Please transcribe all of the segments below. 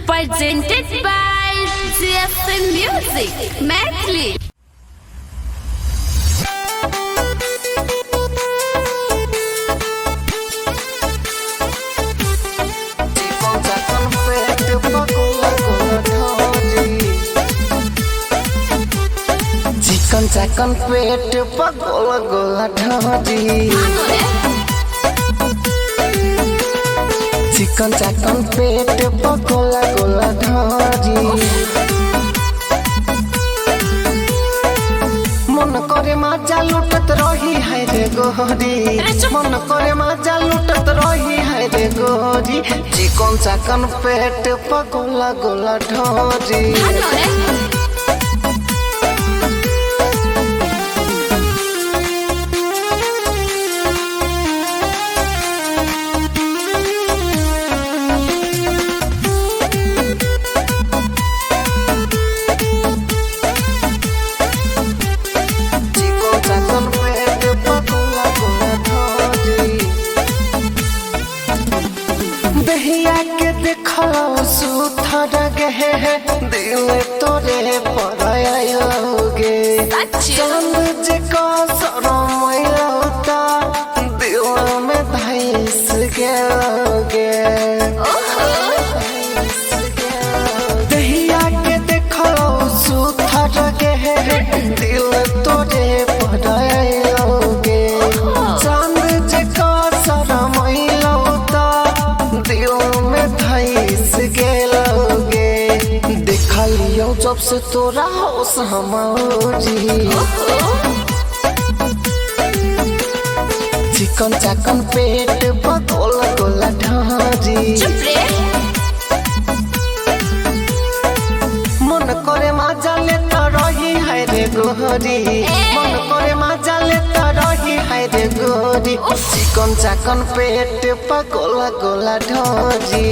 Presented by GFM Music, Medley. चिकन चाकन पेट पर गोला गोला ढोजी चिकन चाकन पेट पर गोला गोला ढोजी मन करे माजा लुटत रही है रे गोरी मन करे माजा लुटत रही है रे गोरी चिकन चाकन पेट पर गोला गोला ढोजी दहिया के देखलो सुथर गहे दिल तोरे पर आयोगे चंद जे का सरमैलौता दिल में धैस गेलोगे दहिया के देखलो सुथर गहे दिल तोरे पर आयोगे चंद जे का सरमैलौता गेलोगे देखा लियो जब से तोरा होश हमारी चिकन चाकन पेट पर गोला गोला ढारी मन करे माजा लेता रही है रे गोरी मन करे माजा लेता रही है रे गोरी चिकन चाकन पेट पर गोला गोला ढारी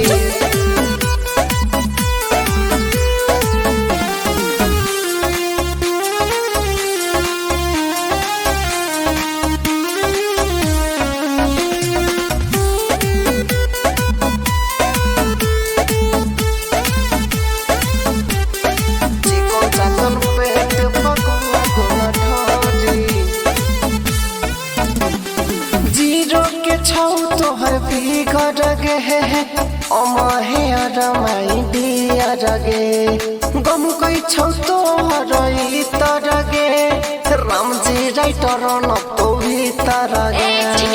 तोहर बिगड़ गे अमहे अरमाई दिया गे गम कोई छौ तोहर तर गे रामजी राइटर न भीतर गे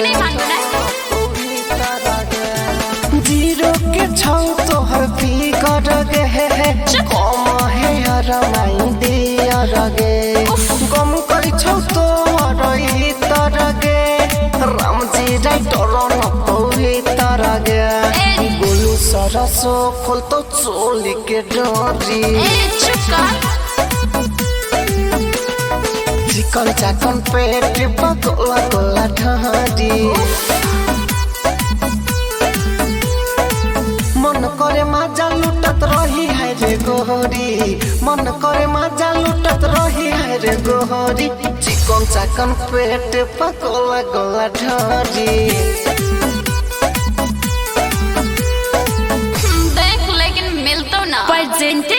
जीरो के छौ तोहर बिगड़ गे अमहे अरमाई दिया गे गम कोई छौ तोहर तर गे रामजी राइटर न भीतर गे गोलू सरसो खोल तो चोली के डोरी चिकन चाकन पेट पर गोला गोला ढारी मन करे माजा लुटत रही है रे गोरी मन करे माजा लुटत रही है रे गोरी चिकन चाकन पेट पर गोला गोला ढारी देख लेकिन मिल तो ना। Presented